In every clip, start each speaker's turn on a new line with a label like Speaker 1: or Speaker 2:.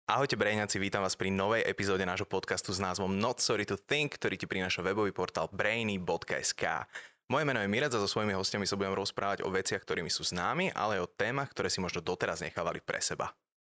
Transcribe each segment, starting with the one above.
Speaker 1: Ahojte Braiňaci, vítam vás pri novej epizóde nášho podcastu s názvom Not Sorry to Think, ktorý ti prináša webový portál brainy.sk. Moje meno je Mirec a so svojimi hostiami sa budem rozprávať o veciach, ktorými sú známi, ale aj o témach, ktoré si možno doteraz nechávali pre seba.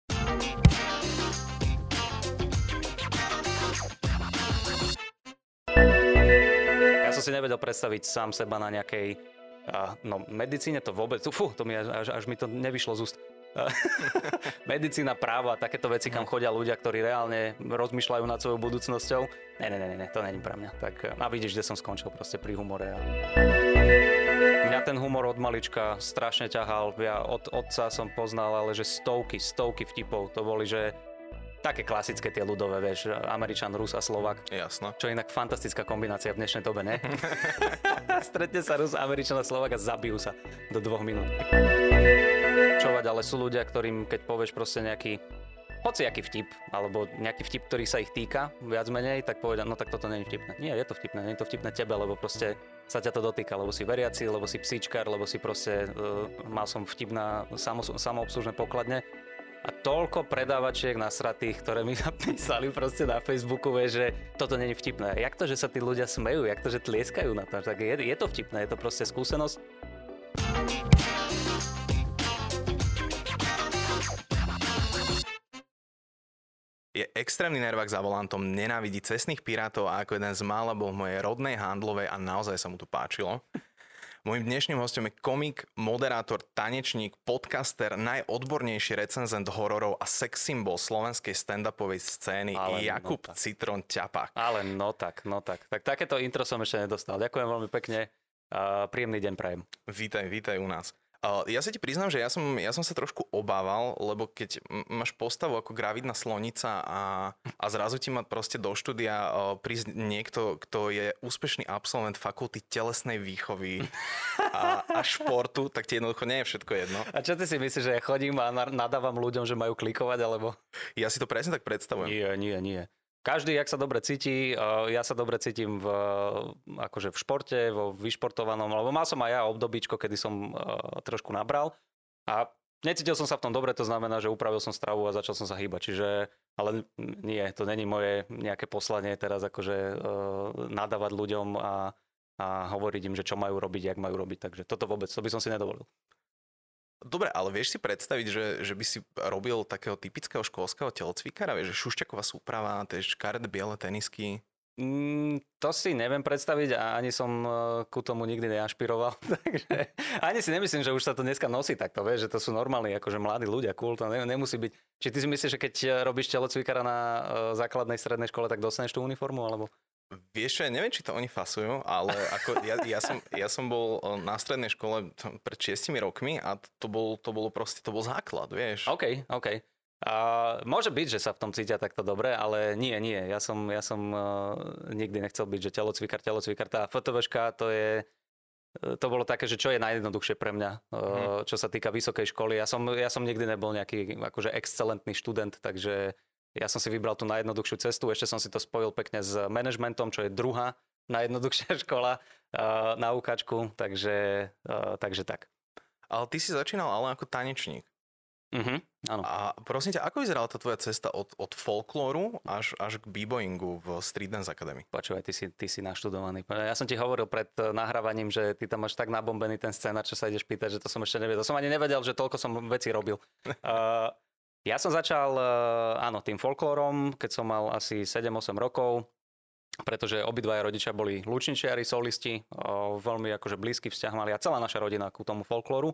Speaker 2: Ja som si nevedel predstaviť sám seba na nejakej medicíne, to vôbec, to mi až mi to nevyšlo z úst. Medicína, právo a takéto veci, kam chodia ľudia, ktorí reálne rozmýšľajú nad svojou budúcnosťou. Ne, to není pre mňa. Tak, a vidíš, kde som skončil, proste pri humore. Mňa ten humor od malička strašne ťahal. Ja od otca som poznal, ale že stovky vtipov. To boli, že také klasické tie ľudové, vieš, Američan, Rus a Slovak.
Speaker 1: Jasno.
Speaker 2: Čo je inak fantastická kombinácia v dnešnej dobe, ne? Stretne sa Rus, Američan a Slovak a zabijú sa do 2 minút. Ale sú ľudia, ktorým keď povieš proste nejaký hociaký vtip, alebo nejaký vtip, ktorý sa ich týka, viac menej, tak povedia, no tak toto nie je vtipné. Nie, je to vtipné, nie je to vtipné tebe, lebo proste sa ťa to dotýka, lebo si veriaci, lebo si psíčkar, lebo si proste, mal som vtip na samoobslužné pokladne. A toľko predávačiek nasratých, ktoré mi napísali proste na Facebooku, vieš, že toto nie je vtipné. Jak to, že sa tí ľudia smejú, jak to, že tlieskajú na to, tak je to vtipné, je to proste skúsenosť.
Speaker 1: Je extrémny nervák za volantom, nenávidí cestných pirátov a ako jeden z mála bol v mojej rodnej Handlovej a naozaj sa mu tu páčilo. Mojím dnešným hostom je komik, moderátor, tanečník, podcaster, najodbornejší recenzent hororov a sex symbol slovenskej stand-upovej scény Jakub Citron Ťapák.
Speaker 2: Ale no tak. Tak takéto intro som ešte nedostal. Ďakujem veľmi pekne. Príjemný deň prajem.
Speaker 1: Vítaj u nás. Ja sa ti priznám, že ja som sa trošku obával, lebo keď máš postavu ako gravidná slonica a zrazu ti má proste do štúdia prísť niekto, kto je úspešný absolvent fakulty telesnej výchovy a športu, tak ti jednoducho nie je všetko jedno.
Speaker 2: A čo ty si myslíš, že ja chodím a nadávam ľuďom, že majú klikovať, alebo?
Speaker 1: Ja si to presne tak predstavujem.
Speaker 2: Nie. Každý, jak sa dobre cíti, ja sa dobre cítim akože v športe, vo vyšportovanom, lebo mal som aj ja obdobíčko, kedy som trošku nabral a necítil som sa v tom dobre, to znamená, že upravil som stravu a začal som sa hýbať, ale nie, to není moje nejaké poslanie teraz akože nadávať ľuďom a hovoriť im, že čo majú robiť, jak majú robiť, takže toto vôbec, to by som si nedovolil.
Speaker 1: Dobre, ale vieš si predstaviť, že by si robil takého typického školského telocvikára? Vieš, že šušťaková súprava, tie škaredé biele tenisky?
Speaker 2: To si neviem predstaviť a ani som ku tomu nikdy neašpiroval. Takže ani si nemyslím, že už sa to dneska nosí takto, vieš, že to sú normálni, akože mladí ľudia, cool, to nemusí byť. Či ty si myslíš, že keď robíš telocvikára na základnej strednej škole, tak dostaneš tú uniformu, alebo?
Speaker 1: Vieš, ja neviem, či to oni fasujú, ale ako ja som bol na strednej škole pred 6 rokmi a to bol základ, vieš.
Speaker 2: OK. Môže byť, že sa v tom cítia takto dobre, ale nie. Ja som nikdy nechcel byť, že telocvikár. Tá FTVška, to bolo také, že čo je najjednoduchšie pre mňa, čo sa týka vysokej školy. Ja som nikdy nebol nejaký akože excelentný študent, takže ja som si vybral tú najjednoduchšiu cestu, ešte som si to spojil pekne s manažmentom, čo je druhá najjednoduchšia škola na UKčku, takže tak.
Speaker 1: Ale ty si začínal ale ako tanečník.
Speaker 2: Áno.
Speaker 1: A prosím ťa, ako vyzerala tá tvoja cesta od folklóru až k b-boyingu v Street Dance Academy?
Speaker 2: Počúvaj, ty si naštudovaný. Ja som ti hovoril pred nahrávaním, že ty tam máš tak nabombený ten scénar, čo sa ideš pýtať, že to som ešte nevedel. Som ani nevedel, že toľko som veci robil. Ja som začal, tým folklórom, keď som mal asi 7-8 rokov, pretože obidvaja rodičia boli lučničiari, solisti, veľmi akože blízky vzťah mali a celá naša rodina ku tomu folklóru.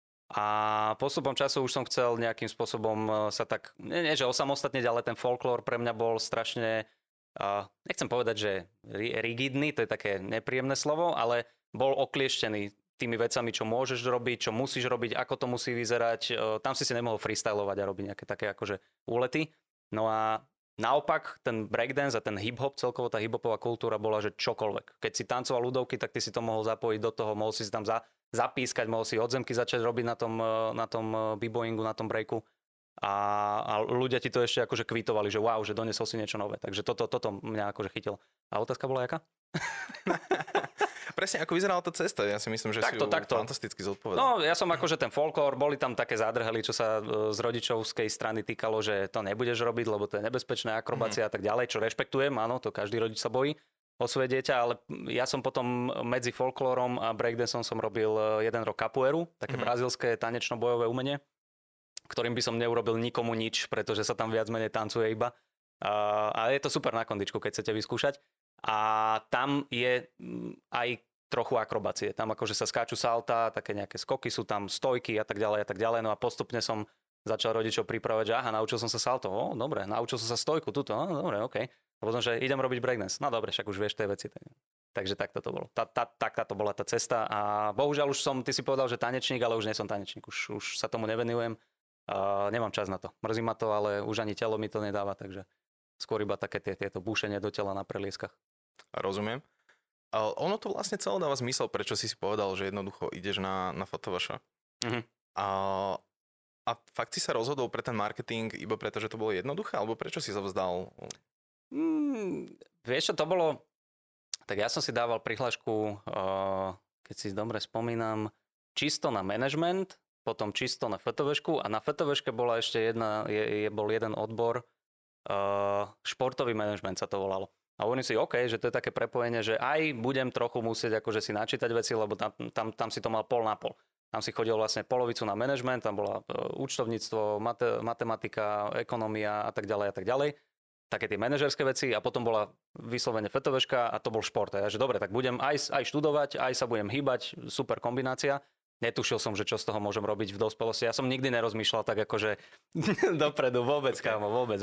Speaker 2: A postupom času už som chcel nejakým spôsobom sa tak, nie že osamostatniť, ale ten folklór pre mňa bol strašne, nechcem povedať, že rigidný, to je také nepríjemné slovo, ale bol oklieštený tými vecami, čo môžeš robiť, čo musíš robiť, ako to musí vyzerať. Tam si nemohol freestylovať a robiť nejaké také akože úlety. No a naopak ten breakdance a ten hip-hop, celkovo tá hip-hopová kultúra bola, že čokoľvek. Keď si tancoval ľudovky, tak ty si to mohol zapojiť do toho, mohol si tam zapískať, mohol si odzemky začať robiť na tom b-boyingu, na tom breaku. A ľudia ti to ešte akože kvitovali, že wow, že donesol si niečo nové. Takže toto mňa akože chytilo. A otázka bola jaká?
Speaker 1: presne ako vyzerala tá cesta, ja si myslím, že si ju fantasticky zodpovedal.
Speaker 2: No, ja som akože ten folklór, boli tam také zádrhely, čo sa z rodičovskej strany týkalo, že to nebudeš robiť, lebo to je nebezpečné, akrobácia a tak ďalej, čo rešpektujem, áno, to každý rodič sa bojí o svoje dieťa, ale ja som potom medzi folklórom a breakdanceom som robil 1 rok capoeiru, také brazílske tanečno-bojové umenie, ktorým by som neurobil nikomu nič, pretože sa tam viac menej tancuje iba. A je to super na kondičku, keď chcete vyskúšať. A tam je aj trochu akrobácie. Tam akože sa skáču salta, také nejaké skoky, sú tam stojky a tak ďalej a tak ďalej. No a postupne som začal rodičov pripravať, že aha, naučil som sa salto. Dobre, naučil som sa stojku, tuto, dobre, okej. A potom, že idem robiť breakdance. No dobre, však už vieš tie veci. Takže takto to bolo. Taká to bola tá cesta. A bohužiaľ už ty si povedal, že tanečník, ale už nie som tanečník. Už sa tomu nevenujem. Nemám čas na to. Mrzí ma to, ale už ani telo mi to nedáva, takže skôr iba také tieto búšenie do tela na prelieskach.
Speaker 1: Rozumiem. Ale ono to vlastne celé dáva zmysel, prečo si povedal, že jednoducho ideš na fotovaša. A fakt si sa rozhodol pre ten marketing iba preto, že to bolo jednoduché, alebo prečo si sa vzdal?
Speaker 2: Vieš čo, to bolo... Tak ja som si dával prihlášku, keď si dobre spomínam, čisto na management, potom čisto na fotovešku a na fotoveške bola ešte bol jeden odbor, športový management sa to volalo. A hovorím si, OK, že to je také prepojenie, že aj budem trochu musieť akože si načítať veci, lebo tam si to mal pol na pol. Tam si chodil vlastne polovicu na management, tam bola účtovníctvo, matematika, ekonomia a tak ďalej a tak ďalej. Také tie manažerské veci a potom bola vyslovene fotoveška a to bol šport. A ja, že dobre, tak budem aj študovať, aj sa budem hýbať, super kombinácia. Netušil som, že čo z toho môžem robiť v dospelosti. Ja som nikdy nerozmýšľal tak akože dopredu, vôbec, kámo, vôbec.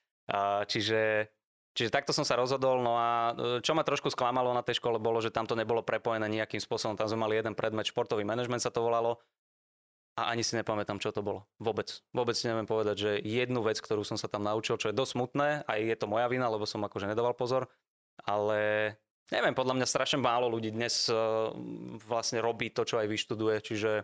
Speaker 2: Čiže takto som sa rozhodol, no a čo ma trošku sklamalo na tej škole bolo, že tam to nebolo prepojené nejakým spôsobom. Tam sme mali jeden predmet, športový manažment sa to volalo a ani si nepamätám, čo to bolo. Vôbec si neviem povedať, že jednu vec, ktorú som sa tam naučil, čo je dosť smutné, aj je to moja vina, lebo som akože nedával pozor, ale neviem, podľa mňa strašne málo ľudí dnes vlastne robí to, čo aj vyštuduje, čiže...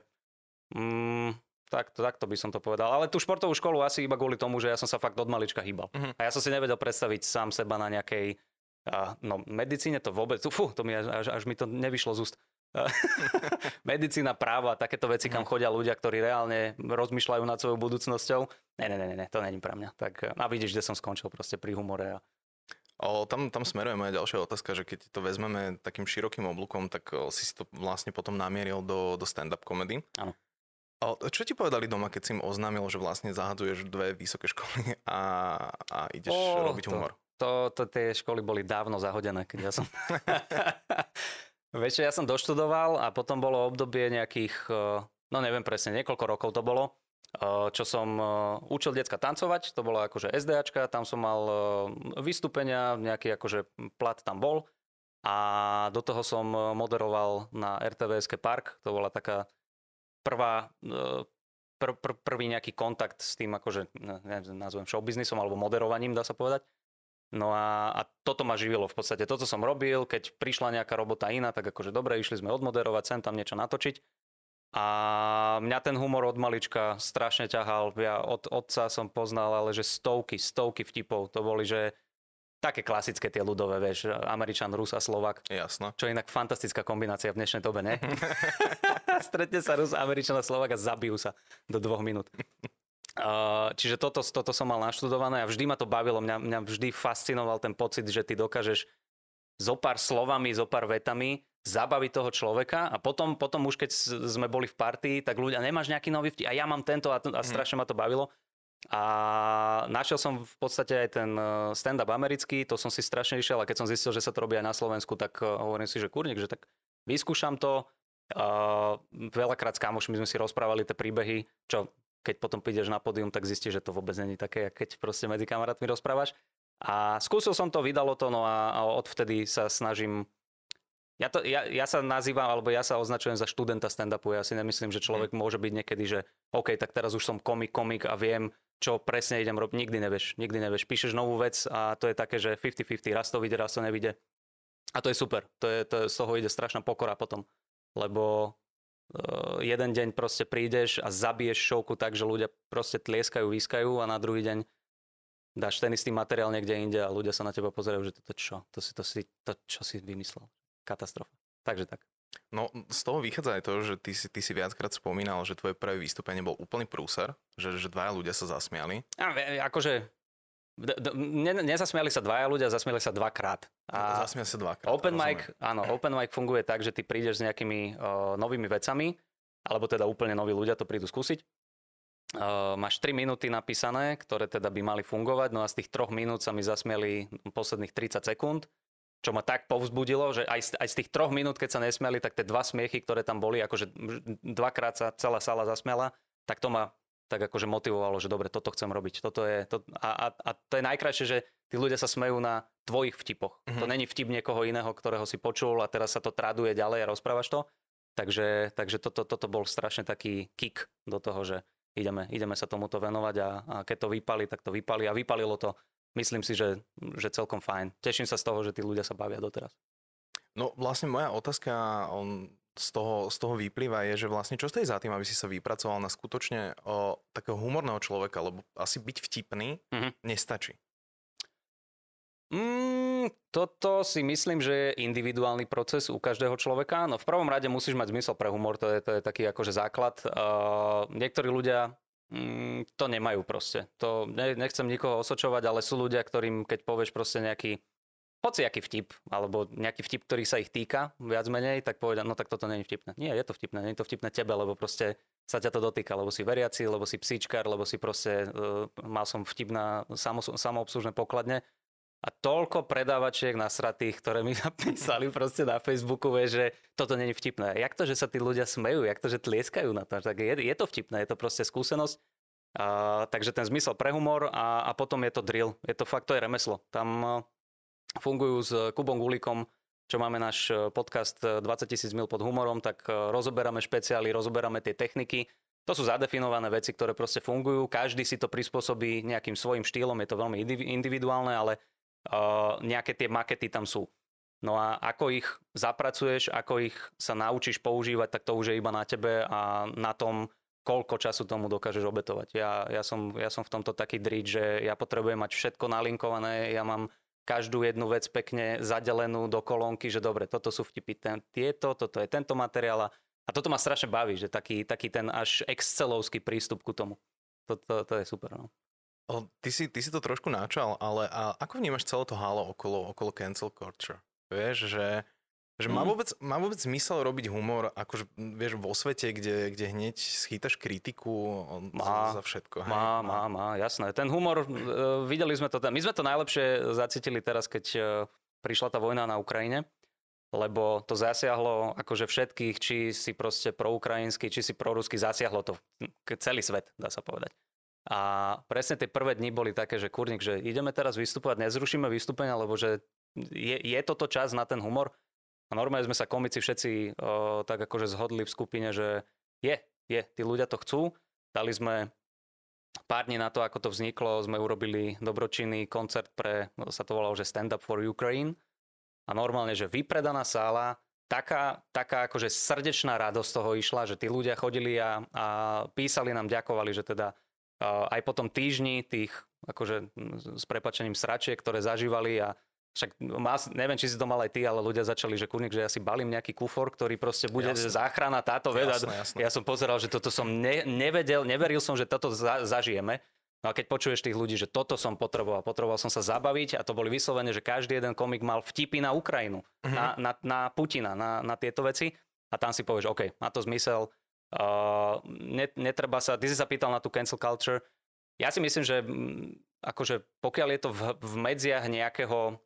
Speaker 2: Takto by som to povedal. Ale tú športovú školu asi iba kvôli tomu, že ja som sa fakt od malička hýbal. A ja som si nevedel predstaviť sám seba na nejakej medicíne, to vôbec, to mi až mi to nevyšlo z úst. Medicína, právo a takéto veci, kam chodia ľudia, ktorí reálne rozmýšľajú nad svojou budúcnosťou. Ne, to není pre mňa. Tak, a vidíš, kde som skončil proste pri humore.
Speaker 1: Tam smeruje moja ďalšia otázka, že keď to vezmeme takým širokým oblúkom, tak si to vlastne potom namieril do stand-up comedy.
Speaker 2: Áno.
Speaker 1: Čo ti povedali doma, keď si im oznámil, že vlastne zahadzuješ 2 vysoké školy a ideš robiť humor?
Speaker 2: Tie školy boli dávno zahodené, keď ja som... Vieš, ja som doštudoval a potom bolo obdobie nejakých, no neviem presne, niekoľko rokov to bolo, čo som učil decka tancovať, to bolo akože SDAčka, tam som mal vystúpenia, nejaký akože plat tam bol a do toho som moderoval na RTVSK Park, to bola taká prvý nejaký kontakt s tým, akože nazvem showbiznisom alebo moderovaním, dá sa povedať. No a toto ma živilo v podstate. Toto som robil, keď prišla nejaká robota iná, tak akože dobre, išli sme odmoderovať, sem tam niečo natočiť. A mňa ten humor od malička strašne ťahal. Ja od otca som poznal, ale že stovky vtipov. To boli, že také klasické tie ľudové, vieš, Američan, Rus a Slovak.
Speaker 1: Jasno.
Speaker 2: Čo je inak fantastická kombinácia v dnešnej dobe, ne? Stretne sa Rus, Američan a Slovak a zabijú sa do 2 minút. Čiže toto som mal naštudované a vždy ma to bavilo. Mňa vždy fascinoval ten pocit, že ty dokážeš zo pár slovami, zo pár vetami zabaviť toho človeka a potom už keď sme boli v partii, tak ľudia, nemáš nejaký nový vtip a ja mám tento a strašne ma to bavilo. A našiel som v podstate aj ten stand-up americký, to som si strašne išiel a keď som zistil, že sa to robí aj na Slovensku, tak hovorím si, že kurník, že tak vyskúšam to. Veľakrát s kamošmi sme si rozprávali tie príbehy, čo keď potom prídeš na pódium, tak zistíš, že to vôbec není také, keď proste medzi kamarátmi rozprávaš. A skúsil som to, vydalo to, no a odvtedy sa snažím. Ja sa nazývam, alebo ja sa označujem za študenta stand-upu. Ja si nemyslím, že človek môže byť niekedy, že OK, tak teraz už som komik a viem, čo presne idem robiť. Nikdy nevieš. Píšeš novú vec a to je také, že 50-50, raz to vyjde, raz to nevyjde. A to je super. Z toho ide strašná pokora potom. Lebo jeden deň proste prídeš a zabiješ šovku tak, že ľudia proste tlieskajú, výskajú a na druhý deň dáš ten istý materiál niekde inde a ľudia sa na teba pozerajú, že to čo si vymyslel. Katastrofa. Takže tak.
Speaker 1: No, z toho vychádza aj to, že ty si viackrát spomínal, že tvoje prvé vystúpenie bol úplný prúser, že dvaja ľudia sa zasmiali.
Speaker 2: Akože nezasmiali sa dvaja ľudia, zasmiali sa dvakrát.
Speaker 1: Zasmiali sa dvakrát.
Speaker 2: Open mic funguje tak, že ty prídeš s nejakými novými vecami, alebo teda úplne noví ľudia to prídu skúsiť. Máš 3 minúty napísané, ktoré teda by mali fungovať, no a z tých 3 minút sa mi zasmiali posledných 30 sekúnd, čo ma tak povzbudilo, že aj z tých 3 minút, keď sa nesmiali, tak tie 2 smiechy, ktoré tam boli, akože dvakrát sa celá sála zasmiala, tak to ma tak akože motivovalo, že dobre, toto chcem robiť. A to je najkrajšie, že tí ľudia sa smejú na tvojich vtipoch. To není vtip niekoho iného, ktorého si počul a teraz sa to traduje ďalej a rozprávaš to. Takže toto bol strašne taký kick do toho, že ideme sa tomuto venovať a keď to vypali, tak to vypali a vypalilo to. Myslím si, že celkom fajn. Teším sa z toho, že tí ľudia sa bavia doteraz.
Speaker 1: No vlastne moja otázka z toho vyplýva je, že vlastne čo stojí za tým, aby si sa vypracoval na skutočne takého humorného človeka, lebo asi byť vtipný nestačí.
Speaker 2: Toto si myslím, že je individuálny proces u každého človeka. No v prvom rade musíš mať zmysel pre humor, to je taký akože základ. Niektorí ľudia to nemajú proste. To nechcem nikoho osočovať, ale sú ľudia, ktorým keď povieš proste nejaký hociaký vtip, alebo nejaký vtip, ktorý sa ich týka, viac menej, tak povedia, no tak toto nie je vtipné. Nie, je to vtipné, nie je to vtipné tebe, lebo proste sa ťa to dotýka, lebo si veriaci, lebo si psíčkar, lebo si proste, mal som vtip na samoobslužné pokladne. A toľko predávačiek nasratých, ktoré mi napísali proste na Facebooku, že toto nie je vtipné. Jak to, že sa tí ľudia smejú, jak to, že tlieskajú na to, tak je to vtipné, je to proste skúsenosť. Takže ten zmysel pre humor a potom je to drill, je to fakt, to je remeslo. Tam fungujú s Kubom Gulíkom, čo máme náš podcast 20 000 mil pod humorom, tak rozoberáme špeciály, rozoberáme tie techniky. To sú zadefinované veci, ktoré proste fungujú. Každý si to prispôsobí nejakým svojim štýlom, je to veľmi individuálne, ale nejaké tie makety tam sú. No a ako ich zapracuješ, ako ich sa naučíš používať, tak to už je iba na tebe a na tom, koľko času tomu dokážeš obetovať. Ja som v tomto taký dríč, že ja potrebujem mať všetko nalinkované, ja mám každú jednu vec pekne zadelenú do kolónky, že dobre, toto sú vtipy toto je tento materiál a toto ma strašne baví, že taký ten až excelovský prístup ku tomu. To je super, no.
Speaker 1: Ty si to trošku načal, ale ako vnímaš celé to halo okolo cancel culture? Vieš, že má vôbec zmysel robiť humor, akože vieš, vo svete, kde hneď schytaš kritiku za všetko.
Speaker 2: Má, jasné. Ten humor, videli sme to, my sme to najlepšie zacítili teraz, keď prišla tá vojna na Ukrajine, lebo to zasiahlo akože všetkých, či si proste proukrajinský, či si proruský, zasiahlo to celý svet, dá sa povedať. A presne tie prvé dni boli také, že kurník, že ideme teraz vystupovať, nezrušíme vystúpenia, lebo že je toto čas na ten humor. A normálne sme sa komici všetci tak akože zhodli v skupine, že tí ľudia to chcú. Dali sme pár dní na to, ako to vzniklo, sme urobili dobročinný koncert sa to volalo, že Stand Up for Ukraine. A normálne, že vypredaná sála, taká akože srdečná radosť toho išla, že tí ľudia chodili a písali nám, ďakovali, že teda aj po tom týždni tých akože s prepáčením sračiek, ktoré zažívali a však neviem, či si to mal aj ty, ale ľudia začali, že kurník, že ja si balím nejaký kufor, ktorý proste bude záchrana táto veda. Jasné. Ja som pozeral, že toto som neveril som, že toto zažijeme. No a keď počuješ tých ľudí, že toto som potreboval som sa zabaviť a to boli vyslovene, že každý jeden komik mal vtipy na Ukrajinu, na Putina, na tieto veci a tam si povieš, OK, má to zmysel. Netreba sa, ty si sa pýtal na tú cancel culture. Ja si myslím, že akože pokiaľ je to v medziach nejakého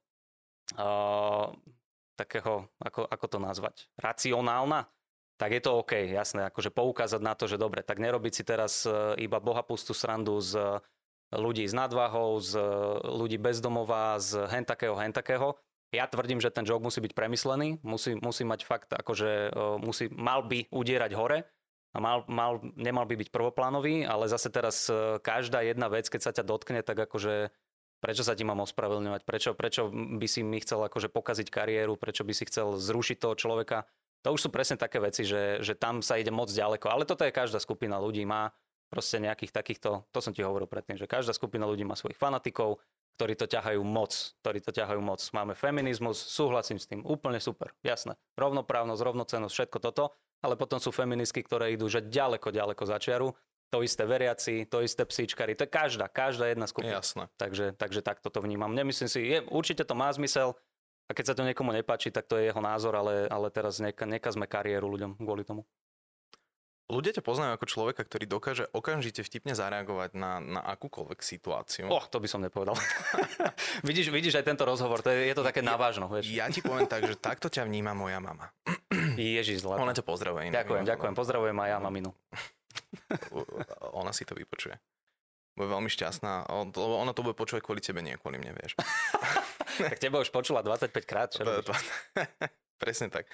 Speaker 2: takého, ako to nazvať, racionálna, tak je to OK, jasné, akože poukázať na to, že dobre, tak nerobiť si teraz iba bohapustú srandu z ľudí s nadvahou, z ľudí bezdomová, z hentakého. Ja tvrdím, že ten joke musí byť premyslený, musí mať fakt, akože mal by udierať hore, a nemal by byť prvoplánový, ale zase teraz každá jedna vec, keď sa ťa dotkne, tak akože prečo sa ti mám ospravedlňovať, prečo by si mi chcel akože pokaziť kariéru, prečo by si chcel zrušiť toho človeka. To už sú presne také veci, že tam sa ide moc ďaleko, ale toto je každá skupina ľudí, má proste nejakých takýchto, to som ti hovoril predtým, že každá skupina ľudí má svojich fanatikov, ktorí to ťahajú moc. Máme feminizmus, súhlasím s tým, úplne super, jasné. Rovnoprávnosť, rovnocennosť, všetko toto, ale potom sú feministky, ktoré idú že ďaleko za čiaru. To isté veriaci, to isté psíčkari, to je každá jedna skupina.
Speaker 1: Jasné.
Speaker 2: Takže takto to vnímam. Nemyslím si, určite to má zmysel a keď sa to niekomu nepáči, tak to je jeho názor, ale teraz nekazme kariéru ľuďom kvôli tomu.
Speaker 1: Ľudia ťa poznajú ako človeka, ktorý dokáže okamžite vtipne zareagovať na akúkoľvek situáciu.
Speaker 2: To by som nepovedal. vidíš aj tento rozhovor, je to také navážno. Vieš.
Speaker 1: Ja ti poviem tak, že takto ťa vníma moja mama.
Speaker 2: Ježiš, zlatá.
Speaker 1: Ona ťa pozdravuje.
Speaker 2: Ďakujem. Pozdravujem aj ja maminu.
Speaker 1: Ona si to vypočuje. Bude veľmi šťastná, lebo ona to bude počúvať kvôli tebe, nie kvôli mne, vieš.
Speaker 2: Tak teba už počula 25 krát.
Speaker 1: Presne tak.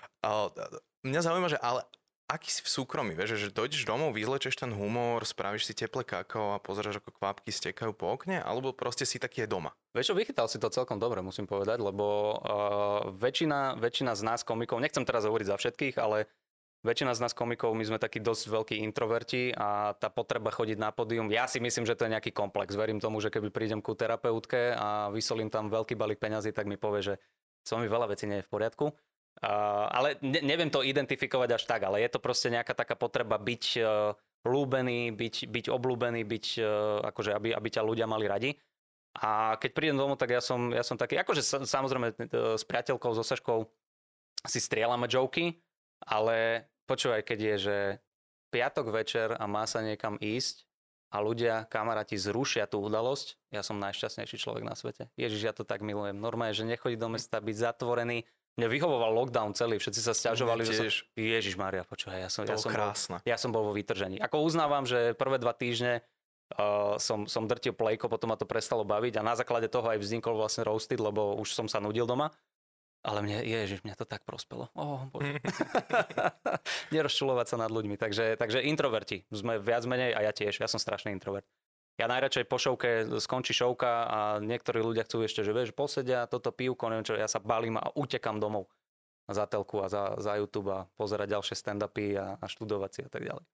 Speaker 1: Mňa zaujíma, že ale aký si v súkromí, vieš, že dojdeš domov, vyzlečeš ten humor, spravíš si teplé kakao a pozeráš, ako kvapky stekajú po okne, alebo proste si taký je doma?
Speaker 2: Vieš čo, vychytal si to celkom dobre, musím povedať, lebo väčšina z nás komikov, nechcem teraz hovoriť za všetkých, ale väčšina z nás komikov, my sme takí dosť veľkí introverti a tá potreba chodiť na pódium, ja si myslím, že to je nejaký komplex. Verím tomu, že keby prídem ku terapeutke a vysolím tam veľký balík peňazí, tak mi povie, že som mi veľa vecí nie je v poriadku. Ale neviem to identifikovať až tak, ale je to proste nejaká taká potreba byť ľúbený, byť obľúbený, akože aby ťa ľudia mali radi. A keď prídem domov, tak ja som taký, akože samozrejme s priateľkou, so Saškou si strieľame joky, ale počúvaj, keď je, že piatok večer a má sa niekam ísť a ľudia, kamaráti zrušia tú udalosť, ja som najšťastnejší človek na svete. Ježiš, ja to tak milujem. Normálne, že nechodiť do mesta, byť zatvorený. Mne vyhovoval lockdown celý, všetci sa sťažovali, že som... Ježišmária, počúvaj, ja som bol vo vytržení. Ako uznávam, že prvé 2 týždne som drtil plejko, potom ma to prestalo baviť a na základe toho aj vznikol vlastne Roasted, lebo už som sa nudil doma. Ale mňa to tak prospelo. Bože. Nerozčulovať sa nad ľuďmi. Takže introverti sme viac menej a ja tiež. Ja som strašný introvert. Ja najradšej po šovke skončí šovka a niektorí ľudia chcú ešte, že vieš, posedia toto pivko, neviem čo, ja sa balím a utekam domov za telku a za YouTube a pozerať ďalšie stand-upy a študovať si a tak ďalej.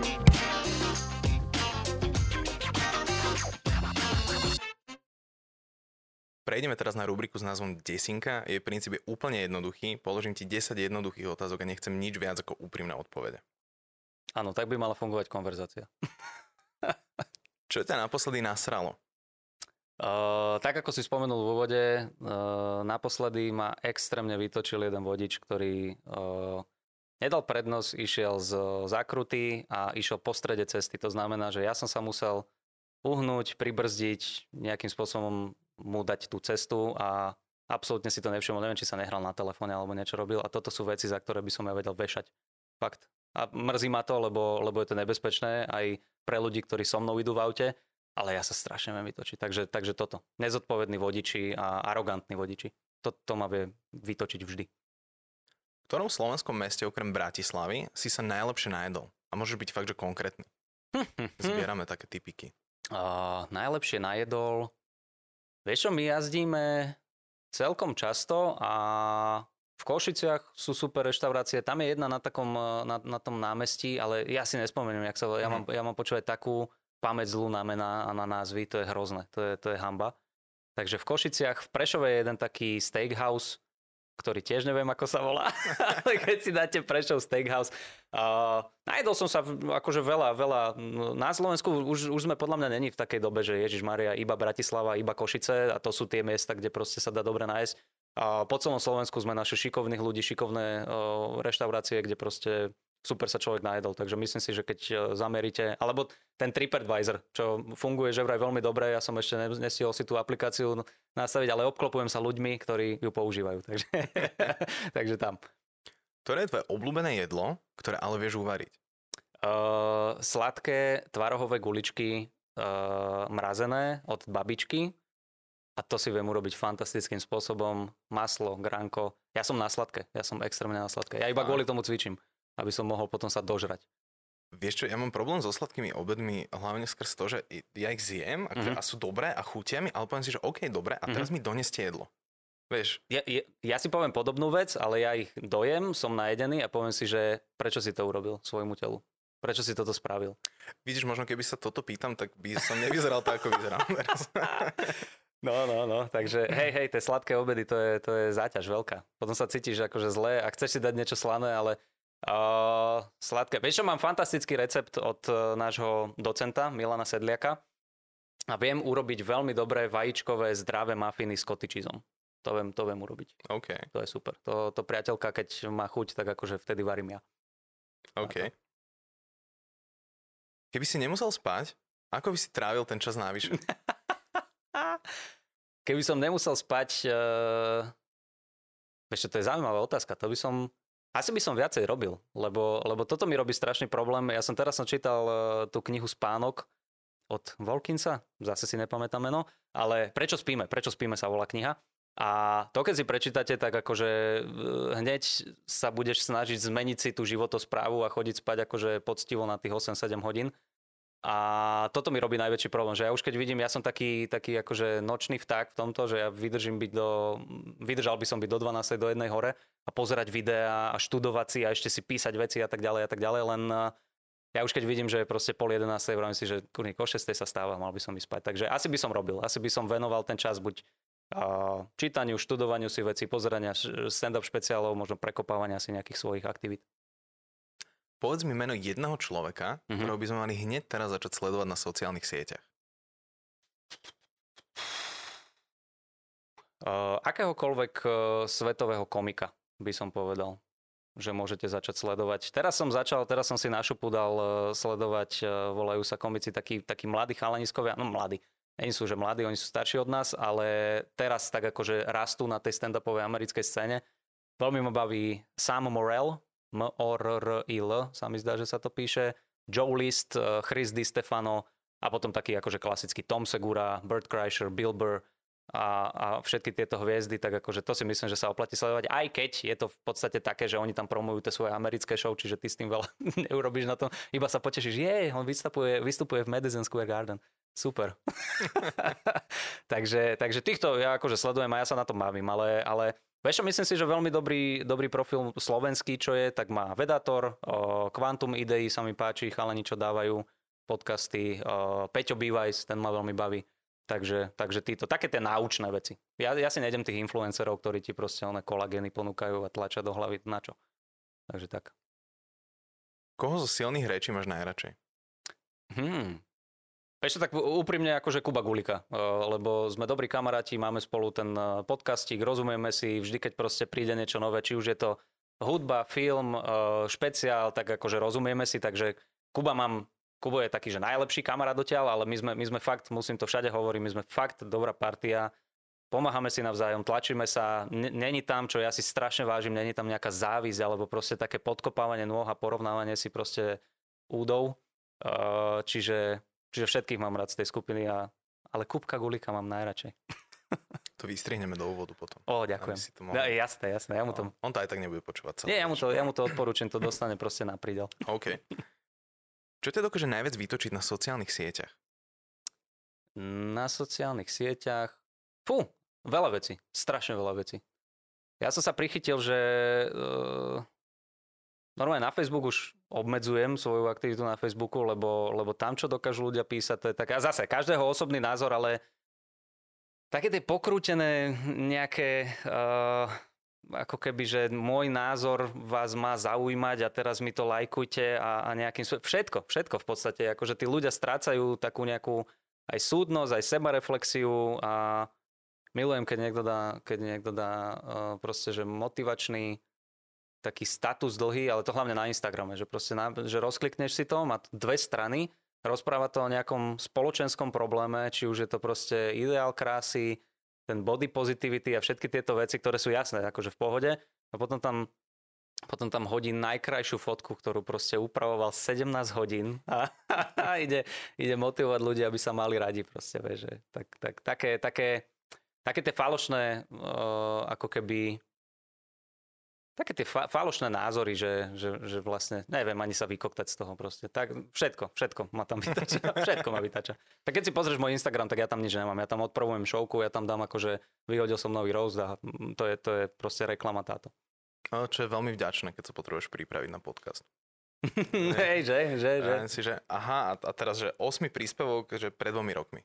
Speaker 1: Prejdeme teraz na rubriku s názvom Desinka. Jej princíp je úplne jednoduchý. Položím ti 10 jednoduchých otázok a nechcem nič viac ako úprimné odpovede.
Speaker 2: Áno, tak by mala fungovať konverzácia.
Speaker 1: Čo ťa naposledy nasralo?
Speaker 2: Tak ako si spomenul v úvode, naposledy ma extrémne vytočil jeden vodič, ktorý nedal prednosť, išiel z zákruty a išiel po strede cesty. To znamená, že ja som sa musel uhnúť, pribrzdiť, nejakým spôsobom mu dať tú cestu a absolútne si to nevšimol. Neviem, či sa nehral na telefóne alebo niečo robil a toto sú veci, za ktoré by som ja vedel vešať. Fakt. A mrzí ma to, lebo je to nebezpečné aj pre ľudí, ktorí so mnou idú v aute, ale ja sa strašne viem vytočiť. Takže toto. Nezodpovední vodiči a arogantní vodiči. To ma vie vytočiť vždy.
Speaker 1: V ktorom slovenskom meste okrem Bratislavy si sa najlepšie najedol? A môže byť fakt, že konkrétny. Zbierame také typiky.
Speaker 2: Najlepšie najedol... Vieš čo, my jazdíme celkom často a v Košiciach sú super reštaurácie. Tam je jedna na tom námestí, ale ja si nespomeniem, jak sa volá. Ja mám počúvať takú pamäť zlú na mená a na názvy, to je hrozné, to je hanba. Takže v Košiciach, v Prešove je jeden taký steakhouse, ktorý tiež neviem, ako sa volá, ale keď si dáte Prešov steakhouse. Najedol som sa akože veľa. Na Slovensku už sme podľa mňa není v takej dobe, že Ježišmaria, iba Bratislava, iba Košice a to sú tie miesta, kde proste sa dá dobre nájsť. Po celom Slovensku sme našli šikovných ľudí, šikovné reštaurácie, kde proste super sa človek najedol. Takže myslím si, že keď zameríte, alebo ten TripAdvisor, čo funguje že vraj veľmi dobre, ja som ešte nestihol si tú aplikáciu nastaviť, ale obklopujem sa ľuďmi, ktorí ju používajú. Takže tam.
Speaker 1: Ktoré je tvoje obľúbené jedlo, ktoré ale vieš uvariť?
Speaker 2: Sladké tvarohové guličky mrazené od babičky. A to si viem urobiť fantastickým spôsobom. Maslo, gránko. Ja som na sladké. Ja som extrémne na sladké. Ja iba kvôli tomu cvičím, aby som mohol potom sa dožrať.
Speaker 1: Vieš čo, ja mám problém so sladkými obedmi hlavne skrz to, že ja ich zjem a sú dobré a chutia mi, ale poviem si, že OK, dobre, a teraz mi doneste jedlo. Vieš?
Speaker 2: Ja si poviem podobnú vec, ale ja ich dojem, som najedený a poviem si, že prečo si to urobil svojmu telu? Prečo si toto spravil?
Speaker 1: Vidíš, možno keby sa toto pýtam, tak by som nevyzeral tak, ako vyzerám teraz.
Speaker 2: No, takže hej, tie sladké obedy, to je záťaž veľká. Potom sa cítiš akože zle a chceš si dať niečo slané, ale sladké. Vieš čo, mám fantastický recept od nášho docenta Milana Sedliaka a viem urobiť veľmi dobré vajíčkové zdravé mafiny s cottage cheeseom. To viem urobiť.
Speaker 1: OK.
Speaker 2: To je super. To priateľka, keď má chuť, tak akože vtedy varím ja.
Speaker 1: OK. Keby si nemusel spať, ako by si trávil ten čas navyše?
Speaker 2: Keby som nemusel spať, vieš čo, to je zaujímavá otázka, asi by som viacej robil, lebo toto mi robí strašný problém. Teraz som čítal tú knihu Spánok od Wilkinsa, zase si nepamätám meno, ale Prečo spíme sa volá kniha. A to, keď si prečítate, tak akože hneď sa budeš snažiť zmeniť si tú životosprávu a chodiť spať akože poctivo na tých 8-7 hodín. A toto mi robí najväčší problém, že ja už keď vidím, ja som taký akože nočný vták v tomto, že ja vydržal by som byť do 12, do 1 hore a pozerať videá a študovať si a ešte si písať veci a tak ďalej, len ja už keď vidím, že je proste 10:30, vravím si, že kurník o 6 sa stáva, mal by som ísť spať. Takže asi by som robil, asi by som venoval ten čas buď čítaniu, študovaniu si veci, pozerania stand-up špeciálov, možno prekopávania si nejakých svojich aktivít.
Speaker 1: Povedz mi meno jedného človeka, ktorého by sme mali hneď teraz začať sledovať na sociálnych sieťach.
Speaker 2: Akéhokoľvek svetového komika by som povedal, že môžete začať sledovať. Teraz som si na šupu dal sledovať, volajú sa komici takí mladí chalaniskovia, no mladí. Nie sú, že mladí, oni sú starší od nás, ale teraz tak akože rastú na tej stand-upovej americkej scéne. Veľmi ma baví Sam Morril, M-O-R-R-I-L, sa mi zdá, že sa to píše, Joe List, Chris Di Stefano a potom taký akože klasický Tom Segura, Bert Kreischer, Bill Burr a všetky tieto hviezdy, tak akože to si myslím, že sa oplatí sledovať, aj keď je to v podstate také, že oni tam promujú tie svoje americké show, čiže ty s tým veľa neurobíš na tom, iba sa potešíš, on vystupuje v Madison Square Garden. Super. takže týchto ja akože sledujem a ja sa na to bavím, ale vieš čo, myslím si, že veľmi dobrý profil slovenský, čo je, tak má Vedator, Quantum Idei sa mi páči, chalani, čo dávajú podcasty, Peťo Bývajs, ten ma veľmi baví. Takže títo, také tie náučné veci. Ja si nejdem tých influencerov, ktorí ti proste kolagény ponúkajú a tlačia do hlavy, na čo. Takže tak.
Speaker 1: Koho zo silných rečí máš najradšej?
Speaker 2: Ešte tak úprimne akože Kuba Gulika, lebo sme dobrí kamaráti, máme spolu ten podcastík, rozumieme si, vždy keď proste príde niečo nové, či už je to hudba, film, špeciál, tak akože rozumieme si, takže Kubo je taký, že najlepší kamarát dotiaľ, ale my sme fakt, musím to všade hovoriť, my sme fakt dobrá partia, pomáhame si navzájom, tlačíme sa, není tam, čo ja si strašne vážim, není tam nejaká závisť, alebo proste také podkopávanie nôh a porovnávanie si proste údov, čiže všetkých mám rád z tej skupiny, ale Kubka Gulika mám najradšej.
Speaker 1: To vystrihneme do úvodu potom.
Speaker 2: Ďakujem. Jasné. Ja mu to...
Speaker 1: On to aj tak nebude počúvať celé.
Speaker 2: Nie, ja mu to odporúčam, to dostane proste na prídel.
Speaker 1: OK. Čo ťa dokáže najviac vytočiť na sociálnych sieťach?
Speaker 2: Na sociálnych sieťach... veľa vecí. Strašne veľa vecí. Ja som sa prichytil, že... Normálne na Facebook už obmedzujem svoju aktivitu na Facebooku, lebo tam, čo dokážu ľudia písať, to je také... A zase, každého osobný názor, ale také tie pokrútené nejaké... ako keby, že môj názor vás má zaujímať a teraz mi to lajkujte a nejakým... Všetko v podstate. Akože tí ľudia strácajú takú nejakú aj súdnosť, aj sebareflexiu a milujem, keď niekto dá proste, že motivačný taký status dlhý, ale to hlavne na Instagrame, že proste že rozklikneš si to, má 2 strany, rozpráva to o nejakom spoločenskom probléme, či už je to proste ideál krásy, ten body positivity a všetky tieto veci, ktoré sú jasné, akože v pohode. A potom tam hodí najkrajšiu fotku, ktorú proste upravoval 17 hodín a ide motivovať ľudí, aby sa mali radi proste, vieš, že také tie falošné ako keby také tie falošné názory, že vlastne neviem ani sa vykoktať z toho proste. Tak všetko ma tam vytača. Všetko ma vytača. Tak keď si pozrieš môj Instagram, tak ja tam nič nemám. Ja tam odpromujem šovku, ja tam dám akože vyhodil som nový roast a to je proste reklama táto.
Speaker 1: No, čo je veľmi vďačné, keď sa potrebuješ pripraviť na podcast.
Speaker 2: Hej, že.
Speaker 1: Si, že aha, a teraz, že 8. príspevok, že pred 2 rokmi.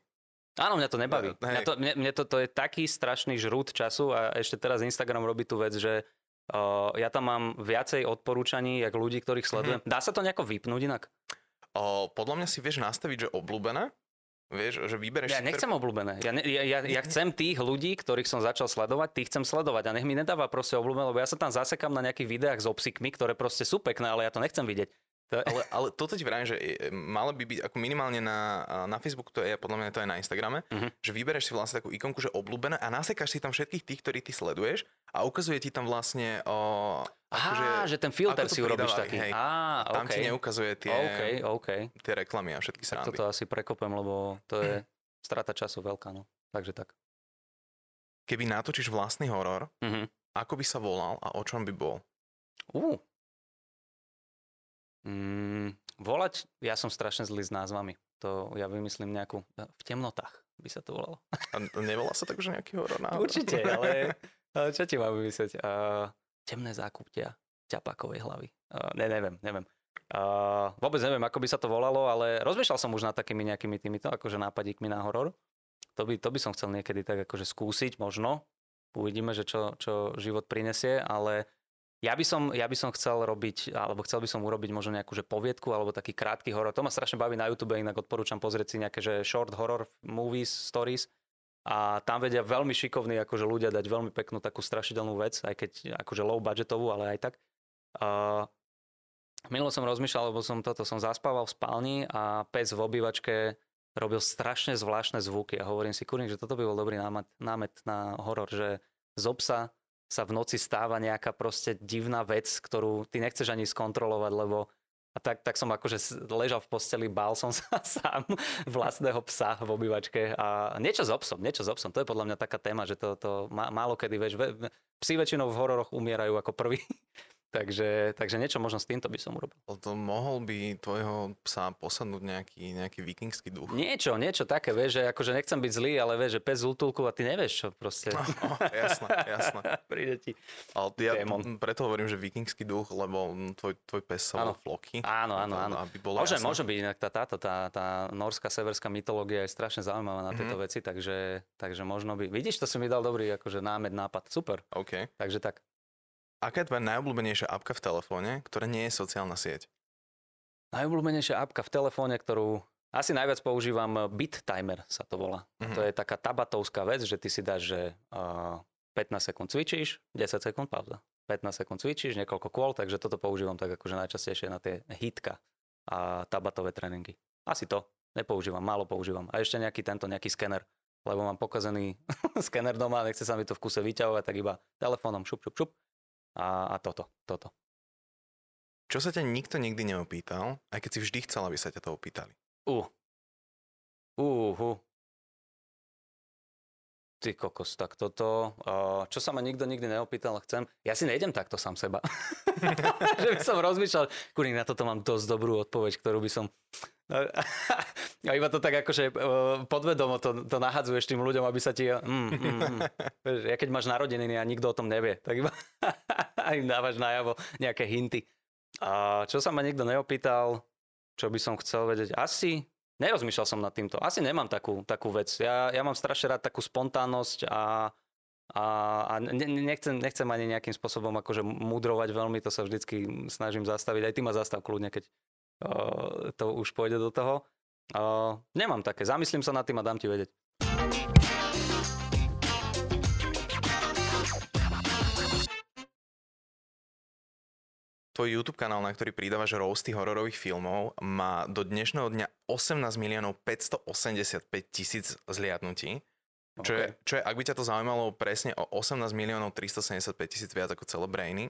Speaker 2: Áno, mňa to nebaví.
Speaker 1: Hej.
Speaker 2: Mne to je taký strašný žrút času a ešte teraz Instagram robí tú vec, že ja tam mám viacej odporúčaní, jak ľudí, ktorých sledujem. Dá sa to nejako vypnúť inak?
Speaker 1: Podľa mňa si vieš nastaviť, že obľúbené. Vieš, že vybereš...
Speaker 2: Ja nechcem obľúbené. Ja chcem tých ľudí, ktorých som začal sledovať, tých chcem sledovať a nech mi nedáva proste obľúbené, lebo ja sa tam zasekám na nejakých videách s obsikmi, ktoré proste sú pekné, ale ja to nechcem vidieť.
Speaker 1: Ale toto ti vravím, že malo by byť ako minimálne na Facebooku, to je podľa mňa to aj na Instagrame, že vybereš si vlastne takú ikonku, že obľúbené a nasekáš si tam všetkých tých, ktorí ty sleduješ a ukazuje ti tam vlastne
Speaker 2: že ten filter si urobíš taký.
Speaker 1: Tam ti neukazuje tie reklamy a všetky srandy.
Speaker 2: Toto asi prekopem, lebo to je strata času veľká, no. Takže tak.
Speaker 1: Keby natočíš vlastný horor, ako by sa volal a o čom by bol?
Speaker 2: Volať, ja som strašne zlý s názvami. To ja vymyslím nejakú, v temnotách by sa to volalo.
Speaker 1: A nevolá sa tak, že nejaký horor náhodou?
Speaker 2: Určite, ale čo ti mám vymyslieť? Temné zákuptia ťapákovej hlavy. Neviem. Vôbec neviem, ako by sa to volalo, ale rozmýšľal som už nad takými nejakými týmito, akože nápadíkmi na horor. To by som chcel niekedy tak akože skúsiť, možno. Uvidíme, že čo život prinesie, ale ja by som chcel robiť, alebo chcel by som urobiť možno nejakú že poviedku, alebo taký krátky horor. To ma strašne baví na YouTube, inak odporúčam pozrieť si nejaké že short horror movies, stories. A tam vedia veľmi šikovní akože ľudia dať veľmi peknú takú strašidelnú vec, aj keď akože low budgetovú, ale aj tak. Minulo som rozmýšľal, lebo som zaspával v spálni a pes v obývačke robil strašne zvláštne zvuky. A hovorím si, kurník, že toto by bol dobrý námet na horor, že z psa sa v noci stáva nejaká proste divná vec, ktorú ty nechceš ani skontrolovať, lebo a tak som akože ležal v posteli, bál som sa sám vlastného psa v obývačke a niečo s obsom, to je podľa mňa taká téma, že to málo kedy, vieš, psi väčšinou v hororoch umierajú ako prvý. Takže niečo možno s týmto by som urobil.
Speaker 1: To mohol by tvojho psa posadnúť nejaký vikingský duch?
Speaker 2: Niečo také, vieš, že akože nechcem byť zlý, ale vieš, že pes z útulku a ty nevieš čo proste.
Speaker 1: Jasné.
Speaker 2: Príde ti.
Speaker 1: Ale ja preto hovorím, že vikingský duch, lebo tvoj pes sa volá Floki.
Speaker 2: Áno. Môže byť inak tá norská severská mytológia je strašne zaujímavá na tieto veci, takže možno by. Vidíš, to si mi dal dobrý akože nápad. Super.
Speaker 1: OK.
Speaker 2: Takže tak.
Speaker 1: Aká je tvoja najobľúbenejšia apka v telefóne, ktorá nie je sociálna sieť?
Speaker 2: Najobľúbenejšia apka v telefóne, ktorú asi najviac používam, BitTimer sa to volá. To je taká tabatovská vec, že ty si dáš, že 15 sekúnd cvičíš, 10 sekúnd pauza. 15 sekúnd cvičíš, niekoľko kôl, takže toto používam tak akože najčastejšie na tie hitka a tabatové tréningy. Asi to. Nepoužívam, málo používam. A ešte nejaký skener, lebo mám pokazený skener doma, nechce sa mi to v kuse vyťahovať, tak iba telefónom šup. A toto.
Speaker 1: Čo sa ťa nikto nikdy neopýtal, aj keď si vždy chcel, aby sa ťa to opýtali?
Speaker 2: Ty kokos, tak toto. Čo sa ma nikto nikdy neopýtal, chcem. Ja si nejdem takto sám seba. Že by som rozmýšľal, kurník, na toto mám dosť dobrú odpoveď, ktorú by som... A iba to tak akože podvedomo to nahadzuješ tým ľuďom, aby sa ti... Ja keď máš narodeniny a nikto o tom nevie, tak iba im dávaš najavo nejaké hinty. A čo sa ma nikto neopýtal, čo by som chcel vedieť? Asi... Nerozmýšľal som nad týmto. Asi nemám takú vec. Ja mám strašne rád takú spontánnosť a nechcem ani nejakým spôsobom akože mudrovať veľmi, to sa vždycky snažím zastaviť. Aj ty ma zastav kľudne, keď to už pôjde do toho. Nemám také. Zamyslím sa nad tým a dám ti vedieť.
Speaker 1: Tvoj YouTube kanál, na ktorý pridávaš roasty hororových filmov, má do dnešného dňa 18 585 000 zliadnutí. Okay. Čo je, ak by ťa to zaujímalo, presne o 18 375 000 viac ako Celebrainy.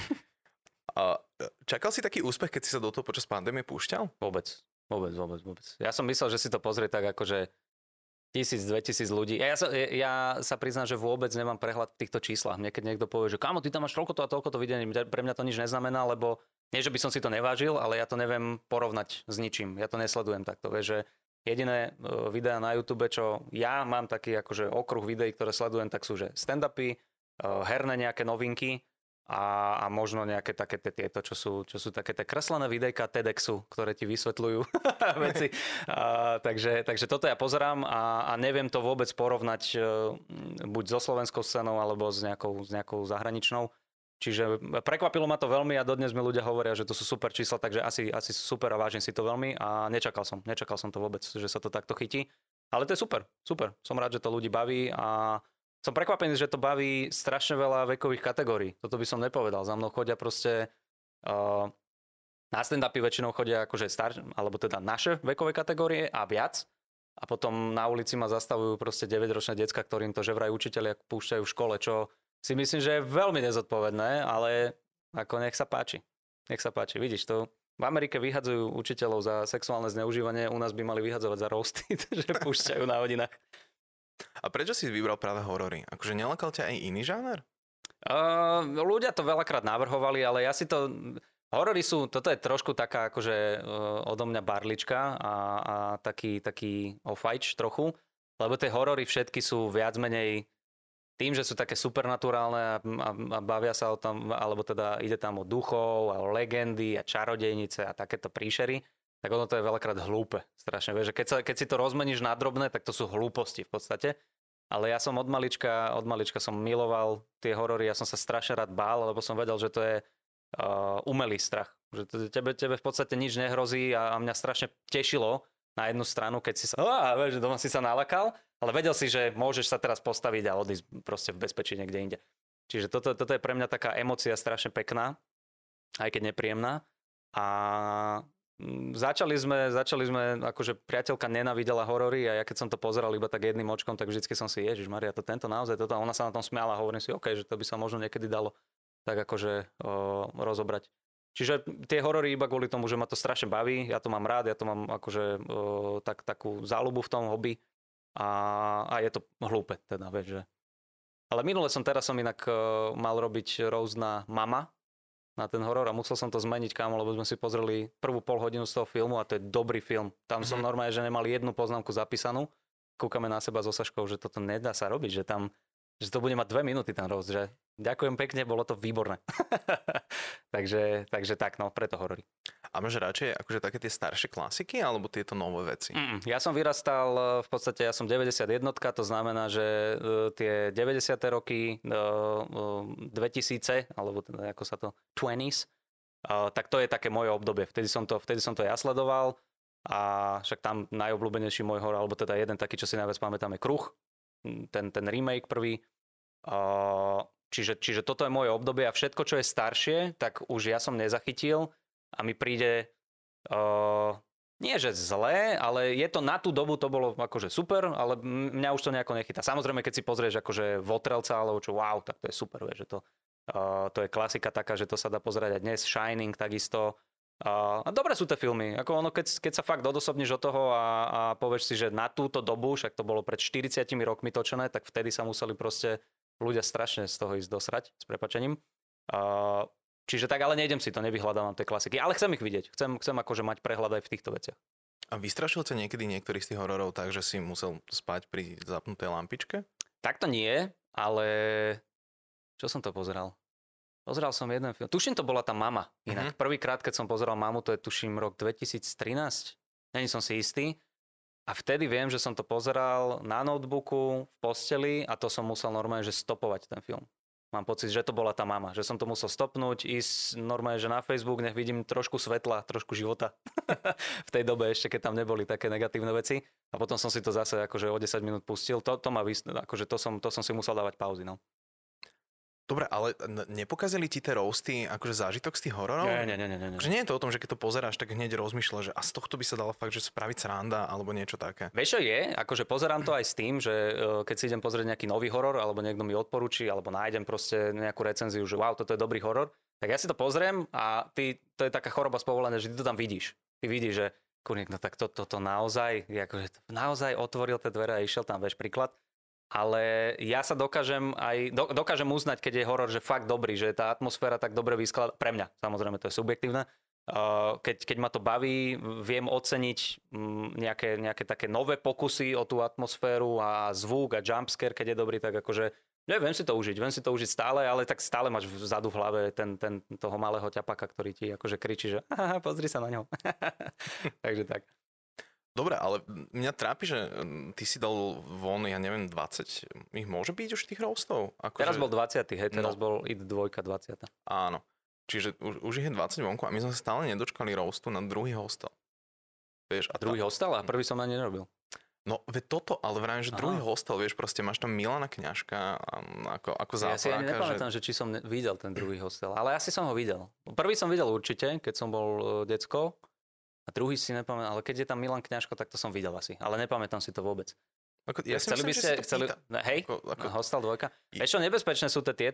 Speaker 1: Čakal si taký úspech, keď si sa do toho počas pandémie púšťal?
Speaker 2: Vôbec. Ja som myslel, že si to pozrie tak akože 1000-2000 ľudí. Ja sa priznám, že vôbec nemám prehľad v týchto číslach. Mne keď niekto povie, že kámo, ty tam máš toľko a toľko videní, pre mňa to nič neznamená, lebo nie, že by som si to nevážil, ale ja to neviem porovnať s ničím. Ja to nesledujem takto. Vieš, že jediné videá na YouTube, čo ja mám taký akože okruh videí, ktoré sledujem, tak sú že stand-upy, herné nejaké novinky a možno nejaké také tieto, čo sú také tie kreslené videjka TEDxu, ktoré ti vysvetľujú veci. Takže toto ja pozerám a neviem to vôbec porovnať buď so slovenskou scénou alebo s nejakou zahraničnou. Čiže prekvapilo ma to veľmi a dodnes mi ľudia hovoria, že to sú super čísla, takže asi super a vážim si to veľmi a nečakal som to vôbec, že sa to takto chytí. Ale to je super. Som rád, že to ľudí baví a som prekvapený, že to baví strašne veľa vekových kategórií. Toto by som nepovedal. Za mnou chodia proste na stand-upy väčšinou chodia akože alebo teda naše vekové kategórie a viac. A potom na ulici ma zastavujú proste 9-ročné decka, ktorým to že vraj učitelia púšťajú v škole, čo si myslím, že je veľmi nezodpovedné, ale ako nech sa páči. Vidíš to? V Amerike vyhadzujú učiteľov za sexuálne zneužívanie, u nás by mali vyhadzovať za roasty, že púšťajú na hodinách.
Speaker 1: A prečo si vybral práve horory? Akože nelakal ťa aj iný žáner?
Speaker 2: Ľudia to veľakrát navrhovali, ale ja si to... Horory sú, toto je trošku taká akože odo mňa barlička a taký ofajč trochu, lebo tie horory všetky sú viac menej tým, že sú také supernaturálne a bavia sa o tom, alebo teda ide tam o duchov a o legendy a čarodejnice a takéto príšery, tak ono to je veľakrát hlúpe. Strašne, vieš, že keď si to rozmeníš na drobné, tak to sú hlúposti v podstate. Ale ja som od malička som miloval tie horory, ja som sa strašne rád bál, lebo som vedel, že to je umelý strach. Že tebe v podstate nič nehrozí a mňa strašne tešilo na jednu stranu, keď si sa, vieš, doma si sa nalakal, ale vedel si, že môžeš sa teraz postaviť a odísť proste v bezpečí niekde inde. Čiže toto je pre mňa taká emócia strašne pekná, aj keď nepríjemná. A začali sme, akože priateľka nenávidela horory a ja keď som to pozeral iba tak jedným očkom, tak vždycky som si, Ježišmaria, tento naozaj, toto, a ona sa na tom smiala a hovorím si, OK, že to by sa možno niekedy dalo tak akože rozobrať. Čiže tie horory iba kvôli tomu, že ma to strašne baví, ja to mám rád, ja to mám akože takú záľubu v tom hobby a je to hlúpe, teda, vieš, že. Ale minule teraz som inak mal robiť roast na Mama, na ten horor a musel som to zmeniť, kámo, lebo sme si pozreli prvú pol hodinu z toho filmu a to je dobrý film. Tam som normálne, že nemal jednu poznámku zapísanú. Kúkame na seba so Saškou, že toto nedá sa robiť, že to bude mať 2 minúty ten roast, že ďakujem pekne, bolo to výborné. takže tak, no, preto horory.
Speaker 1: A máš radšej akože také tie staršie klasiky alebo tieto nové veci?
Speaker 2: Ja som vyrastal, v podstate ja som 91, to znamená, že tie 90. roky, 2000, alebo teda ako sa to, 20s, tak to je také moje obdobie. Vtedy som to ja sledoval a však tam najobľúbenejší môj horor, alebo teda jeden taký, čo si najviac pamätám, je Kruh, ten remake prvý. Čiže toto je moje obdobie a všetko, čo je staršie, tak už ja som nezachytil a mi príde nie že zlé, ale je to na tú dobu, to bolo akože super, ale mňa už to nejako nechytá. Samozrejme, keď si pozrieš akože Votrelca, alebo čo, wow, tak to je super, vieš, že to je klasika taká, že to sa dá pozerať aj dnes, Shining takisto. A dobré sú tie filmy, ako ono, keď sa fakt odosobníš od toho a povieš si, že na túto dobu, však to bolo pred 40 rokmi točené, tak vtedy sa museli proste ľudia strašne z toho ísť dosrať, s prepáčením. Čiže tak, ale nejdem si to, nevyhľadávam tie klasiky, ale chcem ich vidieť, chcem akože mať prehľad aj v týchto veciach.
Speaker 1: A vystrašil ťa niekedy niektorý z tých hororov tak, že si musel spať pri zapnutej lampičke?
Speaker 2: Tak to nie, ale čo som to pozeral? Pozeral som jeden film. Tuším, to bola tá Mama. Inak prvýkrát, keď som pozeral Mamu, to je tuším rok 2013. Není som si istý. A vtedy viem, že som to pozeral na notebooku, v posteli a to som musel normálne, že stopovať ten film. Mám pocit, že to bola tá Mama. Že som to musel stopnúť, ísť normálne, že na Facebook, nech vidím trošku svetla, trošku života. V tej dobe ešte, keď tam neboli také negatívne veci. A potom som si to zase akože o 10 minút pustil. To som si musel dávať pauzy, no.
Speaker 1: Dobre, ale nepokazili ti tie roasty akože zážitok z tých hororov?
Speaker 2: Nie.
Speaker 1: Akože nie je to o tom, že keď to pozeráš, tak hneď rozmýšľaš, že a z tohto by sa dalo fakt, že spraviť sranda alebo niečo také.
Speaker 2: Vieš, čo je? Akože pozerám to aj s tým, že keď si idem pozrieť nejaký nový horor, alebo niekto mi odporúči, alebo nájdem proste nejakú recenziu, že wow, toto je dobrý horor, tak ja si to pozriem a to je taká choroba z povolania, že ty to tam vidíš. Ty vidíš, že kurník, no tak toto naozaj, akože naozaj otvoril tie dvere a išiel tam, vieš, príklad. Ale ja sa dokážem uznať, keď je horor, že fakt dobrý, že tá atmosféra tak dobre vyskladá, pre mňa, samozrejme to je subjektívne, keď ma to baví, viem oceniť nejaké také nové pokusy o tú atmosféru a zvuk a jumpscare, keď je dobrý, tak akože Viem si to užiť stále, ale tak stále máš vzadu v hlave toho malého ťapaka, ktorý ti akože kričí, že pozri sa na ňo. Takže tak.
Speaker 1: Dobre, ale mňa trápi, že ty si dal von, ja neviem, 20, ich môže byť už tých roastov?
Speaker 2: Teraz bol 20, hej, teraz bol IT 2 20.
Speaker 1: Áno, čiže už ich je 20 vonku a my sme sa stále nedočkali roastu na druhý hostel. Vieš,
Speaker 2: druhý hostel? A prvý som ani nerobil.
Speaker 1: No, toto, ale vravím, že druhý hostel, vieš, proste máš tam Milana Kňažka ako záporáka.
Speaker 2: Ja si ani nepamätám, že či som videl ten druhý hostel, ale asi som ho videl. Prvý som videl určite, keď som bol decko. A druhý si nepamätám, ale keď je tam Milan Kňažko, tak to som videl asi. Ale nepamätám si to vôbec.
Speaker 1: Ja si myslím, že si to pýta.
Speaker 2: Hej, Hostel 2. Ešte nebezpečné sú tie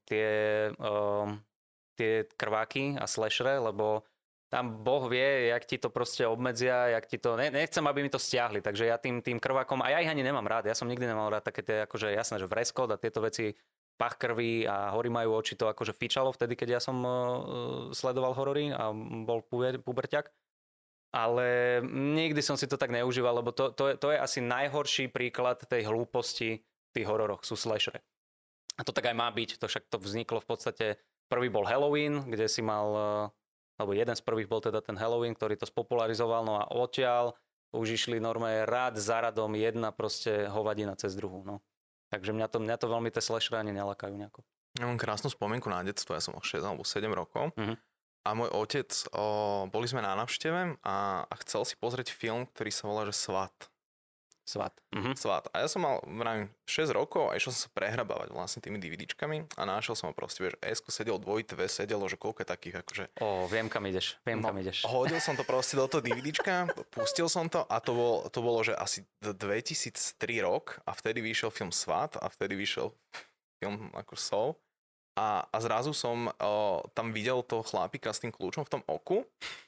Speaker 2: krváky a slashere, lebo tam Boh vie, jak ti to proste obmedzia, jak ti to... Nechcem, aby mi to stiahli, takže ja tým krvákom... A ja ich ani nemám rád. Ja som nikdy nemal rád také tie, akože jasné, že vreskot a tieto veci, pach krvi a hory majú oči, to akože fičalo vtedy, keď ja som sledoval horory a bol puberťak. Ale nikdy som si to tak neužíval, lebo to je asi najhorší príklad tej hlúposti v tých hororoch, sú slashere. A to tak aj má byť, to však to vzniklo v podstate, prvý bol Halloween, kde si mal, alebo jeden z prvých bol teda ten Halloween, ktorý to spopularizoval, no a odtiaľ už išli normálne rád za radom jedna proste hovadina cez druhú, no. Takže mňa to veľmi tie slashere ani nelakajú nejako.
Speaker 1: Ja mám krásnu spomienku na detstvo, ja som mal 6 alebo 7 rokov. A môj otec, boli sme na návšteve a chcel si pozrieť film, ktorý sa volá, že Svat. Svat. A ja som mal, vravím, 6 rokov a išiel som sa prehrabávať vlastne tými DVDčkami a našiel som ho proste, vieš, S-ko sedel, 2TV sedelo, že koľko je takých, akože...
Speaker 2: Viem, kam ideš.
Speaker 1: Hodil som to proste do toho DVDčka, pustil som to a to bolo, že asi 2003 rok a vtedy vyšiel film Svat a vtedy vyšiel film ako Soul. A zrazu som tam videl toho chlápika s tým kľúčom v tom oku.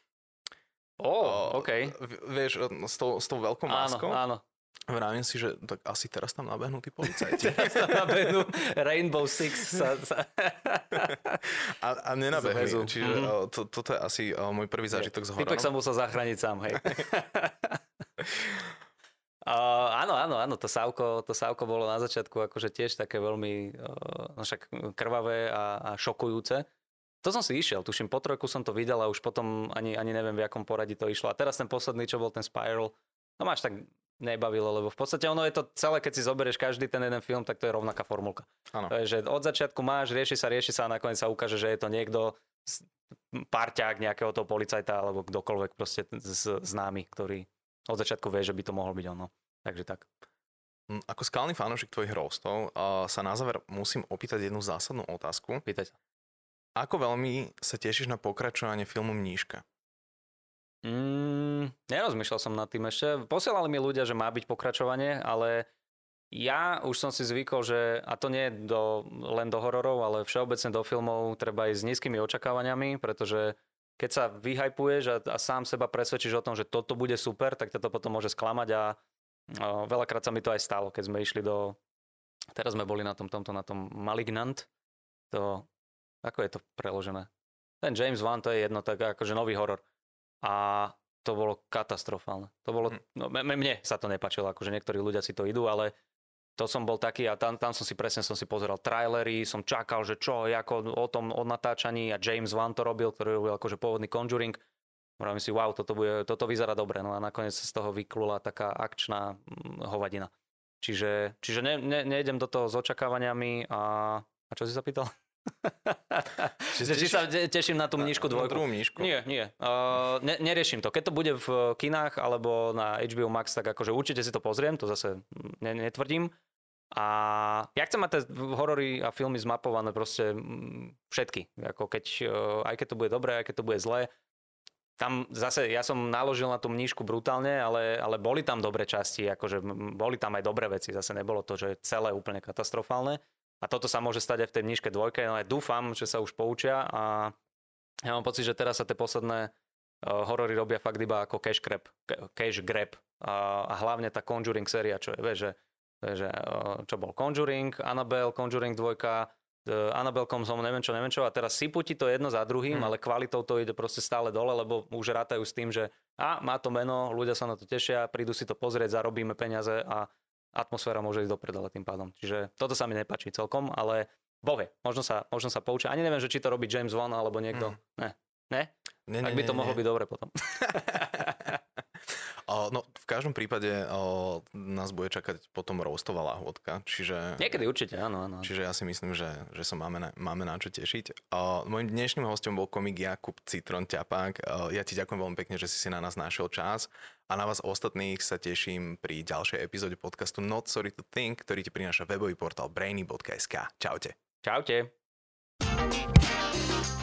Speaker 2: OK.
Speaker 1: Vieš, s tou veľkou maskou.
Speaker 2: Áno.
Speaker 1: Vravím si, že tak asi teraz tam nabehnú tí policajti.
Speaker 2: Teraz tam nabehnú Rainbow Six.
Speaker 1: A nenabehli. Čiže toto je asi môj prvý zážitok z hororom.
Speaker 2: Typek sa musel zachrániť sám, hej. Áno, to sávko bolo na začiatku akože tiež také veľmi však krvavé a šokujúce. To som si išiel, tuším, po trojku som to videl a už potom ani neviem, v akom poradí to išlo. A teraz ten posledný, čo bol ten Spiral, to máš tak nebavilo, lebo v podstate ono je to celé, keď si zoberieš každý ten jeden film, tak to je rovnaká formulka. Áno. To je, že od začiatku máš, rieši sa a nakoniec sa ukáže, že je to niekto, parťák nejakého toho policajta alebo kdokoľvek proste známy, ktorý od začiatku vie, že by to mohol byť ono. Takže tak.
Speaker 1: Ako skalný fanúšik tvojich roastov sa na záver musím opýtať jednu zásadnú otázku.
Speaker 2: Pýtaj sa.
Speaker 1: Ako veľmi sa tešíš na pokračovanie filmu Mníška?
Speaker 2: Nerozmýšľal som nad tým ešte. Posielali mi ľudia, že má byť pokračovanie, ale ja už som si zvykol, že, a to nie je len do hororov, ale všeobecne do filmov treba ísť s nízkymi očakávaniami, pretože keď sa vyhypuješ a sám seba presvedčíš o tom, že toto bude super, tak ťa to potom môže sklamať a veľakrát sa mi to aj stalo, keď sme išli teraz sme boli na tom Malignant, ako je to preložené? Ten James Wan, to je jedno, tak akože nový horor. A to bolo katastrofálne. To bolo, mne sa to nepáčilo, akože niektorí ľudia si to idú, ale to som bol taký a tam som si pozeral trailery, som čakal, že čo, ako o natáčaní a James Wan to robil, ktorý robil akože pôvodný Conjuring. Hovorím si, wow, toto vyzerá dobre, no a nakoniec sa z toho vyklula taká akčná hovadina. Čiže nejdem do toho s očakávaniami a čo si sa pýtal? Či sa teším na tú Mníšku 2.
Speaker 1: Druhú Mníšku?
Speaker 2: Nie. Neriešim to. Keď to bude v kinách alebo na HBO Max, tak akože určite si to pozriem, to zase netvrdím. A ja chcem mať tie horory a filmy zmapované proste všetky. Ako aj keď to bude dobré, aj keď to bude zlé. Tam zase, ja som naložil na tú Mníšku brutálne, ale boli tam dobré časti, akože boli tam aj dobré veci. Zase nebolo to, že celé úplne katastrofálne. A toto sa môže stať aj v tej Mníške 2, ale dúfam, že sa už poučia a ja mám pocit, že teraz sa tie posledné horory robia fakt iba ako cash grab a hlavne tá Conjuring séria, čo je, vieš, že čo bol Conjuring, Annabelle, Conjuring 2, Annabelkom som neviem čo a teraz sypú ti to jedno za druhým, ale kvalitou to ide proste stále dole, lebo už rátajú s tým, že má to meno, ľudia sa na to tešia, prídu si to pozrieť, zarobíme peniaze a atmosféra môže ísť do prdele tým pádom. Čiže toto sa mi nepáči celkom, ale bovie, možno sa poučia. Ani neviem, že či to robí James Wan alebo niekto. Ne? Tak by to mohlo byť dobre potom.
Speaker 1: No, v každom prípade nás bude čakať potom roastová lahôdka, čiže...
Speaker 2: Niekedy určite, áno.
Speaker 1: Čiže ja si myslím, že sa máme na čo tešiť. Mojím dnešným hostom bol komik Jakub Citron Ťapák. Ja ti ďakujem veľmi pekne, že si na nás našiel čas a na vás ostatných sa teším pri ďalšej epizóde podcastu Not Sorry to Think, ktorý ti prináša webový portál brainy.sk. Čaute.
Speaker 2: Čaute.